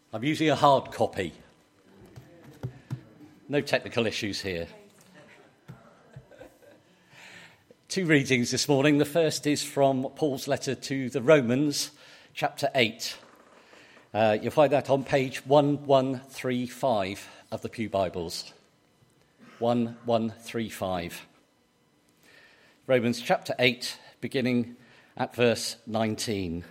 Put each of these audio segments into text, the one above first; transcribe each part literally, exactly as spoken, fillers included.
I'm using a hard copy. No technical issues here. Two readings this morning. The first is from Paul's letter to the Romans, chapter eight. Uh, you'll find that on page one one three five of the Pew Bibles. one one three five. Romans chapter eight, beginning at verse nineteen.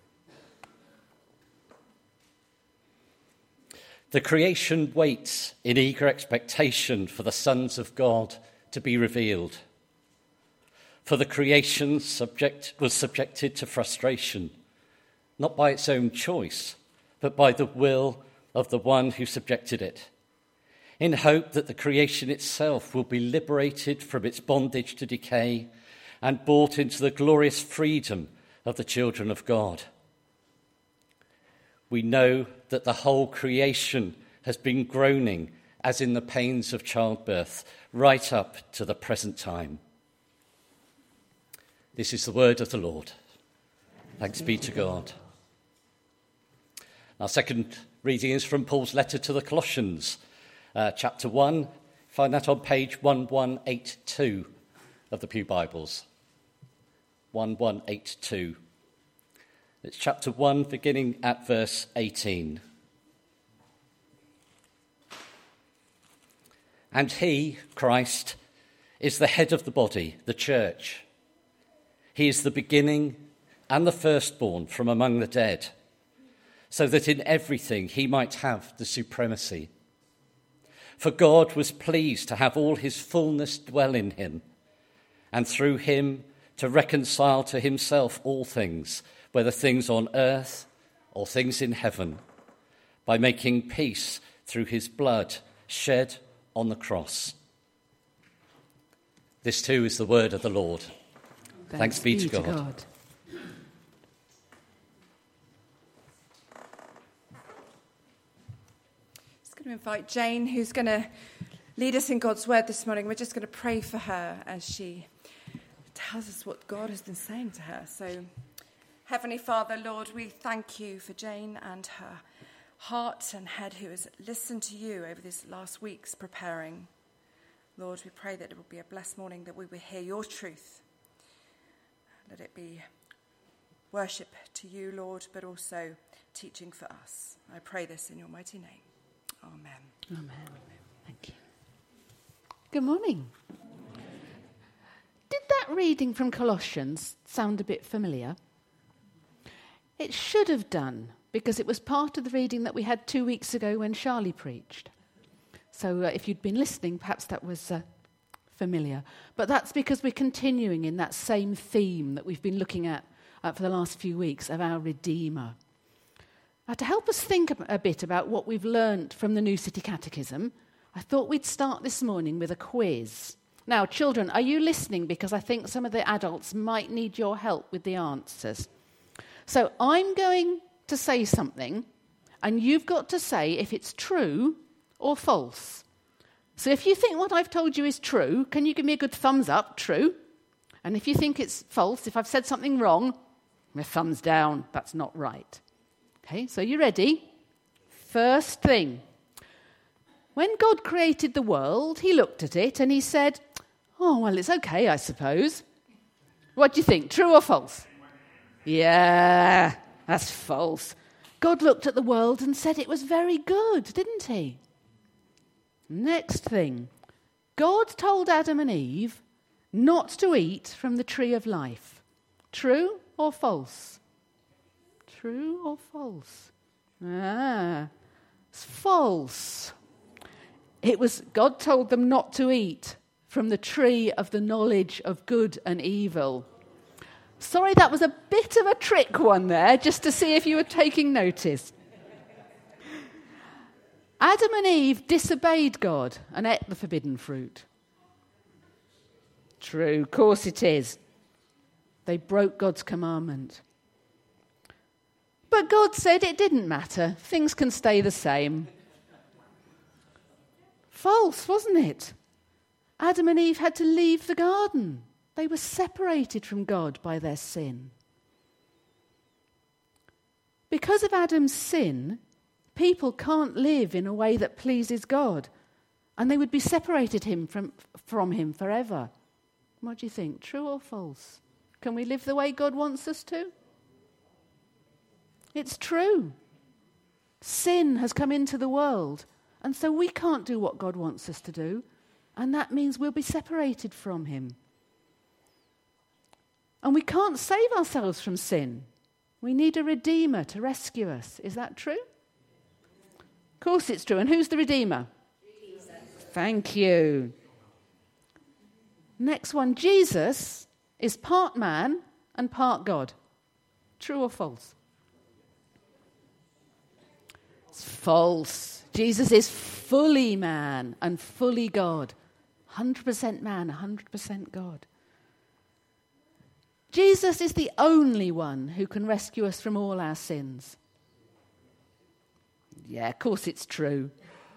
The creation waits in eager expectation for the sons of God to be revealed. For the creation subject was subjected to frustration, not by its own choice, but by the will of the one who subjected it, in hope that the creation itself will be liberated from its bondage to decay and brought into the glorious freedom of the children of God. We know that the whole creation has been groaning as in the pains of childbirth, right up to the present time. This is the word of the Lord. Thanks be to God. Our second reading is from Paul's letter to the Colossians, uh, chapter one. Find that on page one one eight two of the Pew Bibles. one one eight two. It's chapter one, beginning at verse eighteen. And he, Christ, is the head of the body, the church. He is the beginning and the firstborn from among the dead, so that in everything he might have the supremacy. For God was pleased to have all his fullness dwell in him, and through him to reconcile to himself all things, whether things on earth or things in heaven, by making peace through his blood shed on the cross. This too is the word of the Lord. Thanks, Thanks be, be to God. To God. Just going to invite Jane, who's going to lead us in God's word this morning. We're just going to pray for her as she tells us what God has been saying to her. So, Heavenly Father, Lord, we thank you for Jane and her heart and head who has listened to you over these last weeks preparing. Lord, we pray that it will be a blessed morning, that we will hear your truth. Let it be worship to you, Lord, but also teaching for us. I pray this in your mighty name. Amen. Amen. Thank you. Good morning. Did that reading from Colossians sound a bit familiar? It should have done, because it was part of the reading that we had two weeks ago when Charlie preached. So uh, if you'd been listening, perhaps that was uh, familiar. But that's because we're continuing in that same theme that we've been looking at uh, for the last few weeks of our Redeemer. Now, to help us think a bit about what we've learnt from the New City Catechism, I thought we'd start this morning with a quiz. Now, children, are you listening? Because I think some of the adults might need your help with the answers. So I'm going to say something, and you've got to say if it's true or false. So if you think what I've told you is true, can you give me a good thumbs up? True. And if you think it's false, if I've said something wrong, a thumbs down. That's not right. Okay, so you ready? First thing. When God created the world, he looked at it and he said, oh, well, it's okay, I suppose. What do you think, true or false? Yeah, that's false. God looked at the world and said it was very good, didn't he? Next thing. God told Adam and Eve not to eat from the tree of life. True or false? True or false? Ah, it's false. It was God told them not to eat from the tree of the knowledge of good and evil. Sorry, that was a bit of a trick one there, just to see if you were taking notice. Adam and Eve disobeyed God and ate the forbidden fruit. True, of course it is. They broke God's commandment. But God said it didn't matter. Things can stay the same. False, wasn't it? Adam and Eve had to leave the garden. They were separated from God by their sin. Because of Adam's sin, people can't live in a way that pleases God, and they would be separated him from, from him forever. What do you think? True or false? Can we live the way God wants us to? It's true. Sin has come into the world, and so we can't do what God wants us to do, and that means we'll be separated from him. And we can't save ourselves from sin. We need a Redeemer to rescue us. Is that true? Of course it's true. And who's the Redeemer? Jesus. Thank you. Next one. Jesus is part man and part God. True or false? It's false. Jesus is fully man and fully God. one hundred percent man, one hundred percent God. Jesus is the only one who can rescue us from all our sins. Yeah, of course it's true.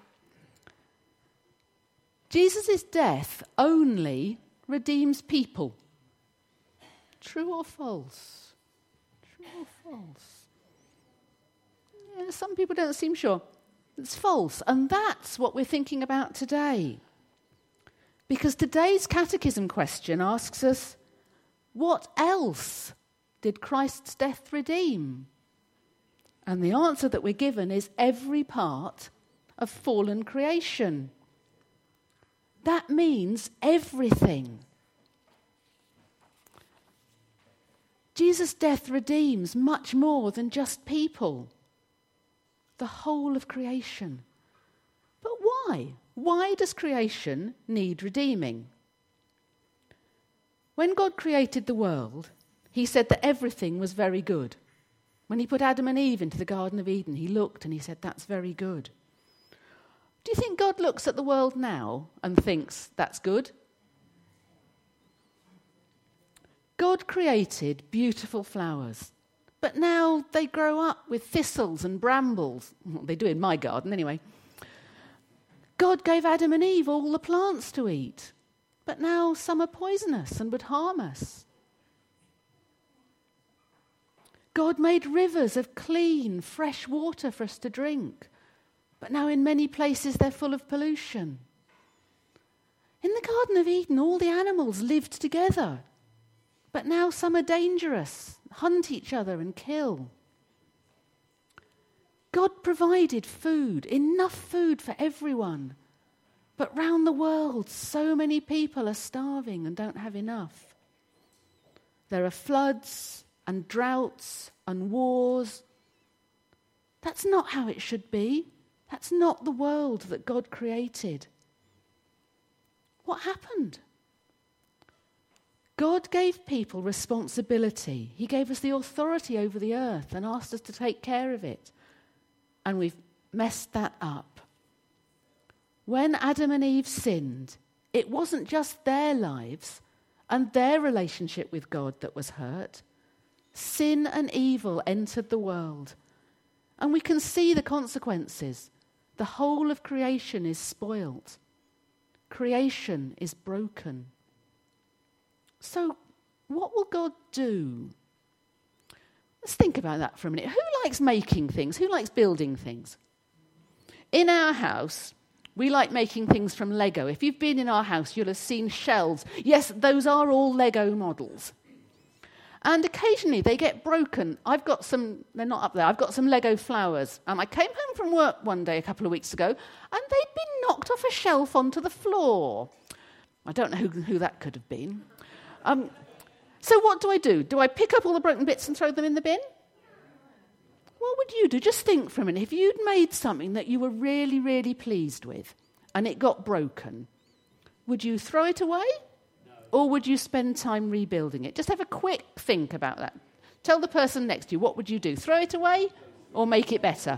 Jesus' death only redeems people. True or false? True or false? Yeah, some people don't seem sure. It's false, and that's what we're thinking about today. Because today's catechism question asks us, what else did Christ's death redeem? And the answer that we're given is every part of fallen creation. That means everything. Jesus' death redeems much more than just people. The whole of creation. But why? Why does creation need redeeming? When God created the world, he said that everything was very good. When he put Adam and Eve into the Garden of Eden, he looked and he said, that's very good. Do you think God looks at the world now and thinks, that's good? God created beautiful flowers, but now they grow up with thistles and brambles. Well, they do in my garden anyway. God gave Adam and Eve all the plants to eat, but now some are poisonous and would harm us. God made rivers of clean, fresh water for us to drink, but now in many places they're full of pollution. In the Garden of Eden, all the animals lived together, but now some are dangerous, hunt each other and kill. God provided food, enough food for everyone, but round the world so many people are starving and don't have enough. There are floods and droughts and wars. That's not how it should be. That's not the world that God created. What happened? God gave people responsibility. He gave us the authority over the earth and asked us to take care of it. And we've messed that up. When Adam and Eve sinned, it wasn't just their lives and their relationship with God that was hurt. Sin and evil entered the world. And we can see the consequences. The whole of creation is spoilt. Creation is broken. So, what will God do? Let's think about that for a minute. Who likes making things? Who likes building things? In our house, we like making things from Lego. If you've been in our house, you'll have seen shelves. Yes, those are all Lego models. And occasionally they get broken. I've got some, they're not up there, I've got some Lego flowers. And I came home from work one day a couple of weeks ago, and they'd been knocked off a shelf onto the floor. I don't know who, who that could have been. Um, so what do I do? Do I pick up all the broken bits and throw them in the bin? What would you do? Just think for a minute. If you'd made something that you were really, really pleased with, and it got broken, would you throw it away? Or would you spend time rebuilding it? Just have a quick think about that. Tell the person next to you, what would you do? Throw it away or make it better?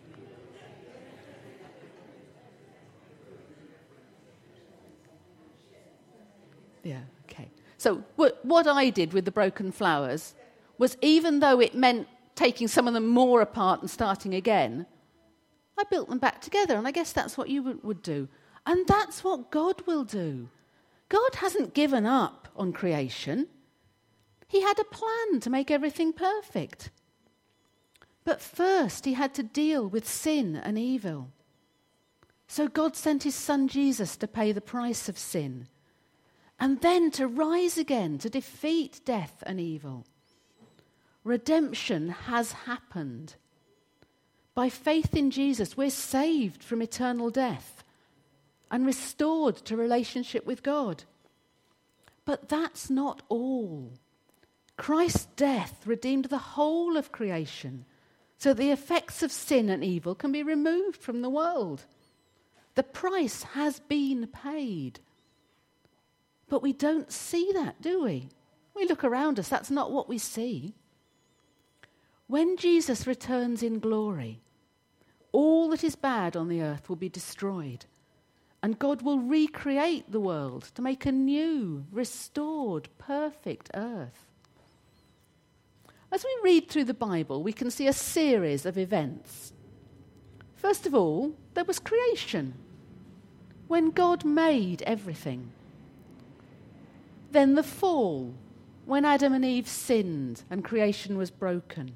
Yeah, okay. So what, what I did with the broken flowers was, even though it meant taking some of them more apart and starting again, I built them back together, and I guess that's what you would, would do. And that's what God will do. God hasn't given up on creation. He had a plan to make everything perfect. But first he had to deal with sin and evil. So God sent his son Jesus to pay the price of sin, and then to rise again to defeat death and evil. Redemption has happened. By faith in Jesus, we're saved from eternal death and restored to relationship with God. But that's not all. Christ's death redeemed the whole of creation, so the effects of sin and evil can be removed from the world. The price has been paid. But we don't see that, do we? We look around us, that's not what we see. When Jesus returns in glory, all that is bad on the earth will be destroyed, and God will recreate the world to make a new, restored, perfect earth. As we read through the Bible, we can see a series of events. First of all, there was creation, when God made everything. Then the fall, when Adam and Eve sinned and creation was broken.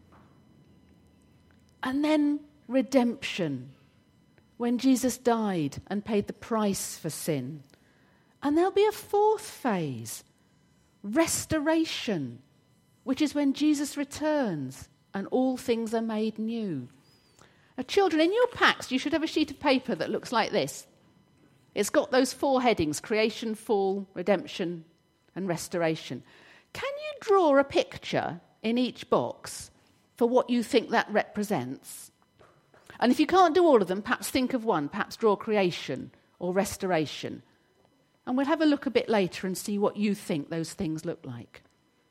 And then redemption, when Jesus died and paid the price for sin. And there'll be a fourth phase, restoration, which is when Jesus returns and all things are made new. Now, children, in your packs, you should have a sheet of paper that looks like this. It's got those four headings, creation, fall, redemption, and restoration. Can you draw a picture in each box for what you think that represents? And if you can't do all of them, perhaps think of one, perhaps draw creation or restoration. And we'll have a look a bit later and see what you think those things look like.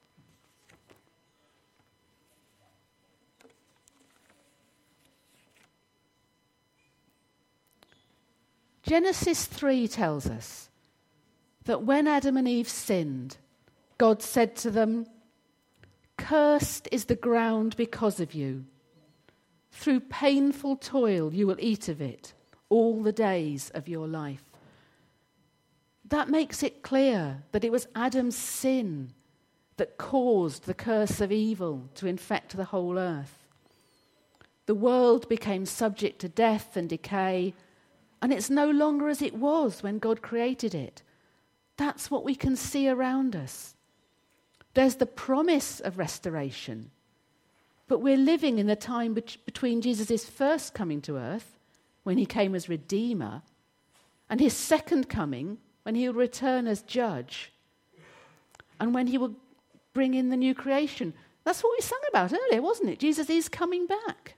Genesis three tells us that when Adam and Eve sinned, God said to them, "Cursed is the ground because of you. Through painful toil you will eat of it all the days of your life." That makes it clear that it was Adam's sin that caused the curse of evil to infect the whole earth. The world became subject to death and decay, and it's no longer as it was when God created it. That's what we can see around us. There's the promise of restoration, but we're living in the time be- between Jesus' first coming to earth, when he came as Redeemer, and his second coming, when he will return as Judge, and when he will bring in the new creation. That's what we sang about earlier, wasn't it? Jesus is coming back.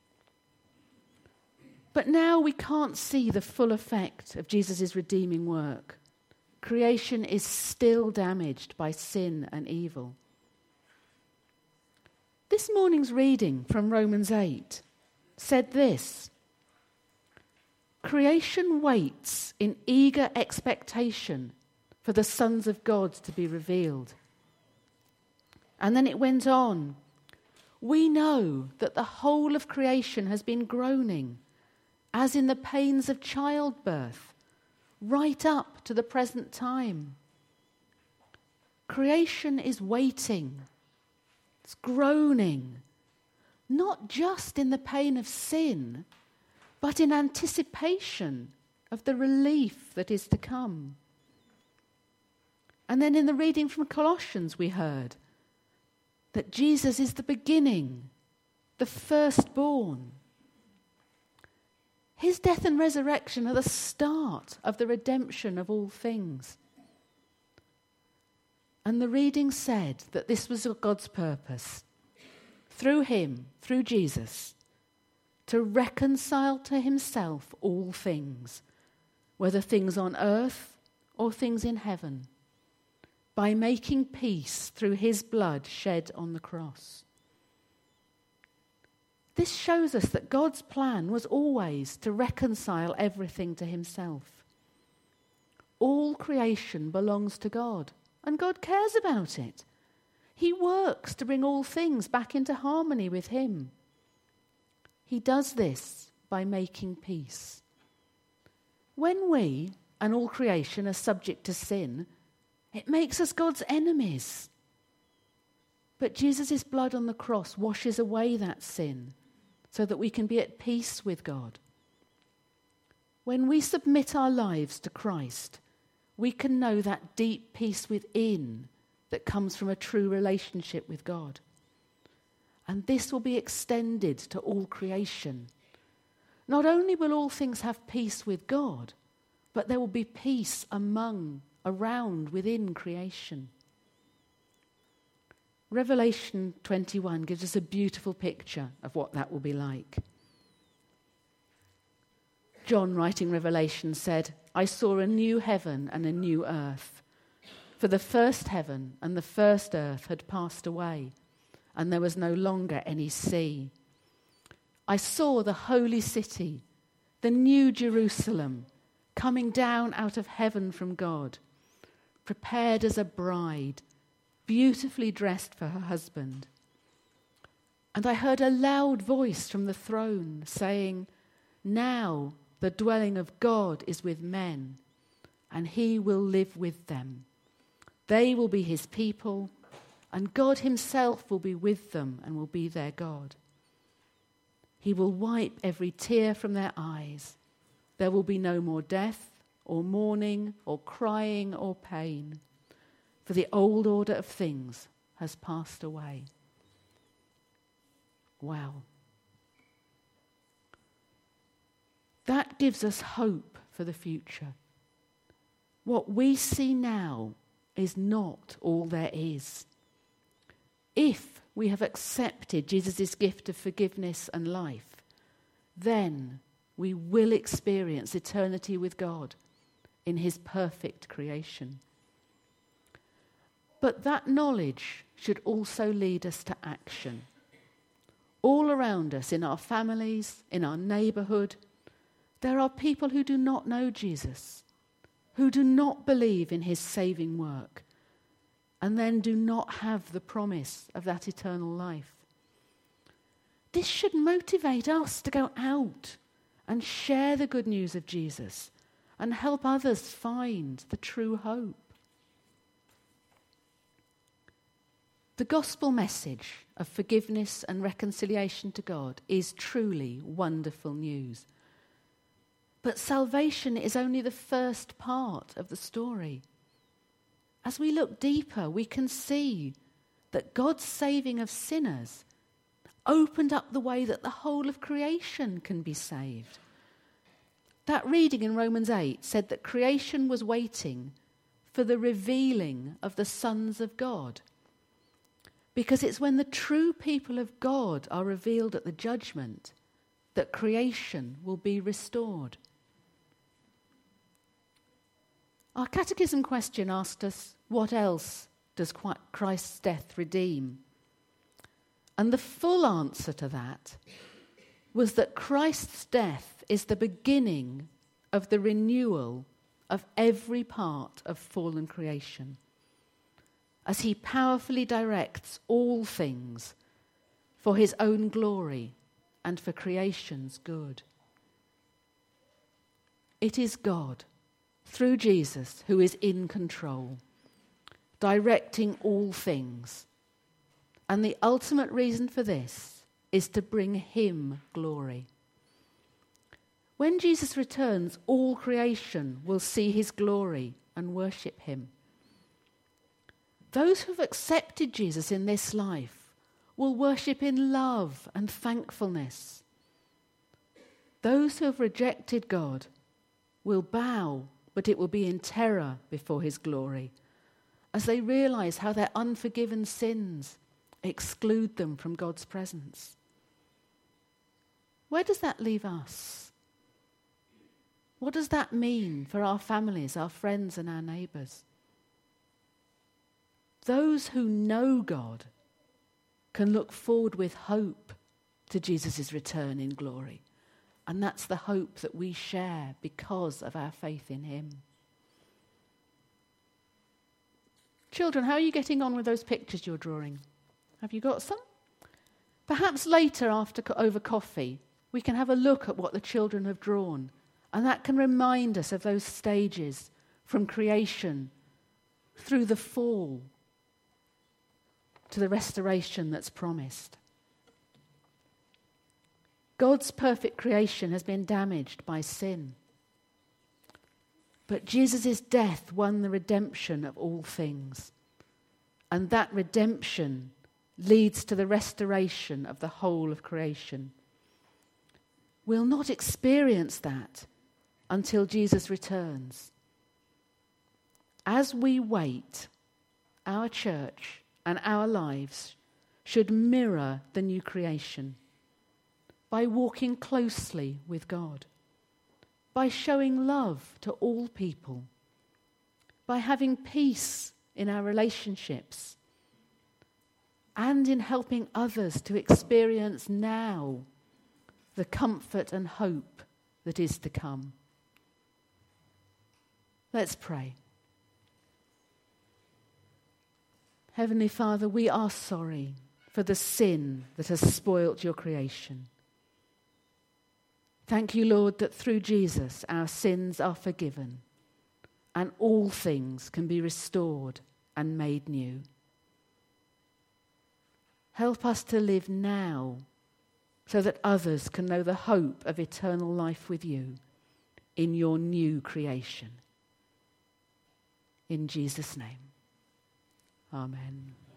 But now we can't see the full effect of Jesus' redeeming work. Creation is still damaged by sin and evil. This morning's reading from Romans eight said this: "Creation waits in eager expectation for the sons of God to be revealed." And then it went on, "We know that the whole of creation has been groaning, as in the pains of childbirth, right up to the present time." Creation is waiting. It's groaning, not just in the pain of sin, but in anticipation of the relief that is to come. And then in the reading from Colossians we heard that Jesus is the beginning, the firstborn. His death and resurrection are the start of the redemption of all things. And the reading said that this was God's purpose, through him, through Jesus, to reconcile to himself all things, whether things on earth or things in heaven, by making peace through his blood shed on the cross. This shows us that God's plan was always to reconcile everything to himself. All creation belongs to God, and God cares about it. He works to bring all things back into harmony with him. He does this by making peace. When we and all creation are subject to sin, it makes us God's enemies. But Jesus' blood on the cross washes away that sin so that we can be at peace with God. When we submit our lives to Christ, we can know that deep peace within that comes from a true relationship with God. And this will be extended to all creation. Not only will all things have peace with God, but there will be peace among, around, within creation. Revelation twenty-one gives us a beautiful picture of what that will be like. John, writing Revelation, said, "I saw a new heaven and a new earth. For the first heaven and the first earth had passed away, and there was no longer any sea. I saw the holy city, the new Jerusalem, coming down out of heaven from God, prepared as a bride, beautifully dressed for her husband. And I heard a loud voice from the throne saying, 'Now the dwelling of God is with men, and he will live with them. They will be his people, and God himself will be with them and will be their God. He will wipe every tear from their eyes. There will be no more death, or mourning, or crying, or pain, for the old order of things has passed away.'" Wow. That gives us hope for the future. What we see now is not all there is. If we have accepted Jesus' gift of forgiveness and life, then we will experience eternity with God in his perfect creation. But that knowledge should also lead us to action. All around us, in our families, in our neighbourhood, there are people who do not know Jesus, who do not believe in his saving work, and then do not have the promise of that eternal life. This should motivate us to go out and share the good news of Jesus and help others find the true hope. The gospel message of forgiveness and reconciliation to God is truly wonderful news. But salvation is only the first part of the story. As we look deeper, we can see that God's saving of sinners opened up the way that the whole of creation can be saved. That reading in Romans eight said that creation was waiting for the revealing of the sons of God. Because it's when the true people of God are revealed at the judgment that creation will be restored. Our catechism question asked us, what else does Christ's death redeem? And the full answer to that was that Christ's death is the beginning of the renewal of every part of fallen creation, as he powerfully directs all things for his own glory and for creation's good. It is God, through Jesus, who is in control, directing all things. And the ultimate reason for this is to bring him glory. When Jesus returns, all creation will see his glory and worship him. Those who have accepted Jesus in this life will worship in love and thankfulness. Those who have rejected God will bow, but it will be in terror before his glory, as they realize how their unforgiven sins exclude them from God's presence. Where does that leave us? What does that mean for our families, our friends, and our neighbours? Those who know God can look forward with hope to Jesus' return in glory. And that's the hope that we share because of our faith in him. Children, how are you getting on with those pictures you're drawing? Have you got some? Perhaps later, after over coffee, we can have a look at what the children have drawn. And that can remind us of those stages from creation through the fall to the restoration that's promised. God's perfect creation has been damaged by sin. But Jesus' death won the redemption of all things. And that redemption leads to the restoration of the whole of creation. We'll not experience that until Jesus returns. As we wait, our church and our lives should mirror the new creation by walking closely with God, by showing love to all people, by having peace in our relationships, and in helping others to experience now the comfort and hope that is to come. Let's pray. Heavenly Father, we are sorry for the sin that has spoilt your creation. Thank you, Lord, that through Jesus our sins are forgiven and all things can be restored and made new. Help us to live now so that others can know the hope of eternal life with you in your new creation. In Jesus' name, amen.